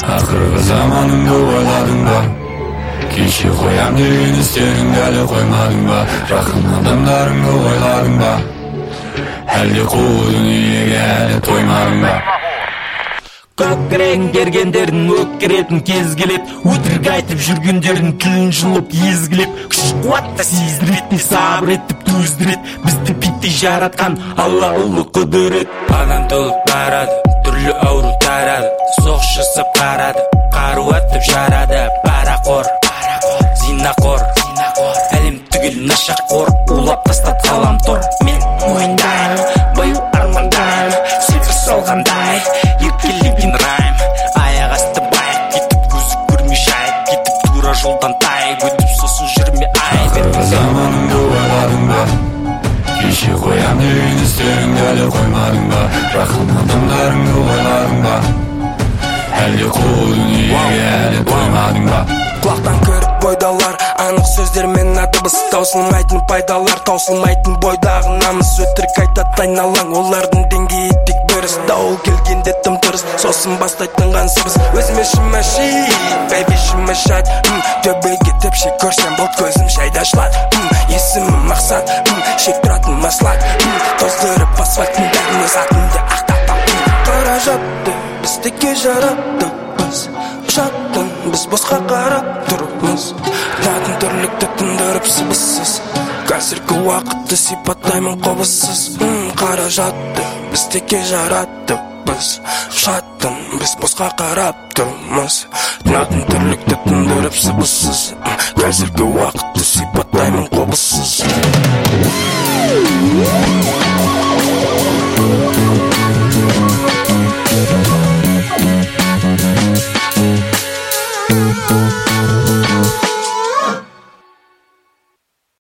Ақырғы заманыңды ойладың ба? Кеше қоям деген істеріңді әлі қоймадың ба? Жақын адамдарыңды ойладың ба? Әлде қу дүниеге әлі тоймадың ба? Көкірегін кергендердің өкіретін кез келет. Өтірік айтып жүргендердің тілін жұлып езгілеп, күш қуатты сездіретін сабыр етіп төздірет. Бізді биттей жаратқан Алла ұлы құдірет. Адам толып барады, түрлі ауру тарады, соғыс жасап қарады, қару атып жарады. Парақор, зинақор, әлем түгел нашақор, улап тастат ғаламтор. Мен мойындаймын, бойы армандаймын, сепір солғандай еркелеген райм. Аяқ асты байып кетіп, көзі көрмей жайып кетіп, тура жолдан тайып өтіп, сосын жүрме айып. Ақырғы заманыңды ойладың ба? Кеше қоям деген істеріңді әлі қоймадың ба? Жақын адамдарыңды ойладың ба? Әлде қу дүниеге әлі тоймадың ба? Құлақтан көріп бойдалар, анық сөздермен дыбыс. Таусылмайтын пайдалар, таусылмайтын бойдағы намыс. Өтірік айтады айналаң, олардың деңгейі тек дұрыс. Дауыл келгенде тым дұрыс, сосын бастайтын қан сыбыс. Өзіме шимаши, бәйбе шимашат. Төбеге тепші көрсем бұл көзім шайда ашылады. Есімім мақсат, шек тұратын маслат. Тоздырып асфальттың бәріне затымды ақтап. Қаражатты біз текке жараттықпыз. Ұшаттың біз босқа қарап тұрмыз. Татын түрлікті тындырып сыбыссыз. Қазіргі уақытты сипаттаймын қобыссыз. Қаражатты біз текке жараттықпыз. Ұшаттың біз босқа қарап тұрмыз. Татын түрлікті тындырып сыбыссыз. Қазіргі уақытты сипаттаймын қобыссыз.